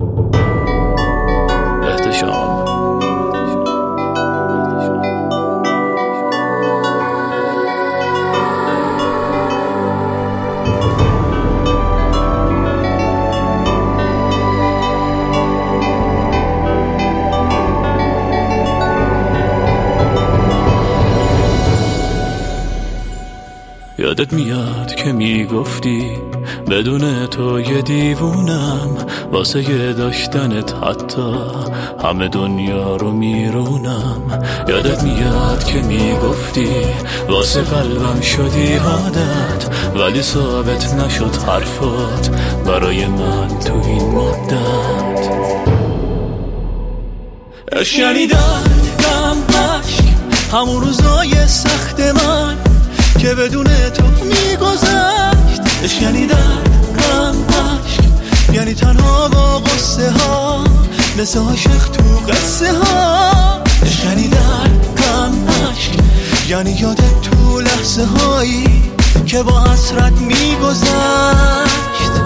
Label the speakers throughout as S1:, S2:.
S1: احتشام. یادت میاد که میگفتی بدون تو یه دیوونم، واسه داشتنت حتی همه دنیا رو میرونم. یادت میاد که میگفتی واسه قلبم شدی عادت، ولی ثابت نشد حرفات برای من تو این مدت. عشق یعنی درد، غم، عشق، همون روزای سخت من که بدون تو میگذشت. عشق یعنی درد، غم، عشق، یعنی تنها با قصه ها، مثل عاشق تو قصه ها. عشق یعنی درد، غم، عشق، یعنی یادت تو لحظه هایی که با حسرت میگذشت.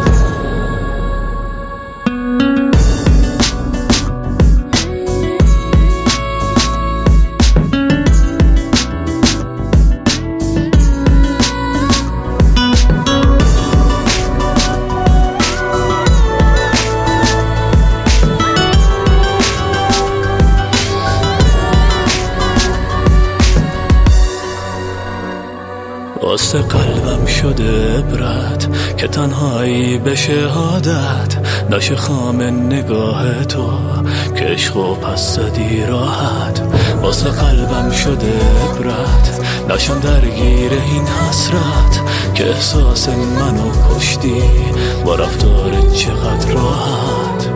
S1: واسه قلبم شده عبرت که تنهایی به شهادت، داشت خام نگاه تو که عشقو پس زدی راحت. واسه قلبم شده عبرت، داشتم درگیر این حسرت که احساس منو کشتی با رفتارت چقدر راحت.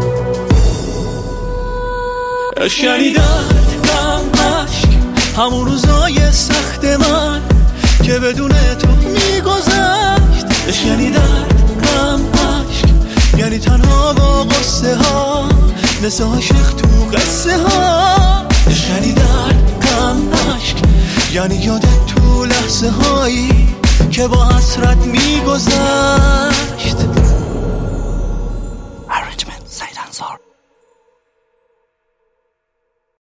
S1: عشق یعنی درد، غم، عشق، همون روزای سخت من که بدون تو میگذشت. عشق یعنی درد، غم، عشق، یعنی تنها با قصه ها، مثل عاشق تو قصه ها. عشق یعنی درد، غم، عشق، یعنی یادت تو لحظه هایی که با حسرت میگذشت.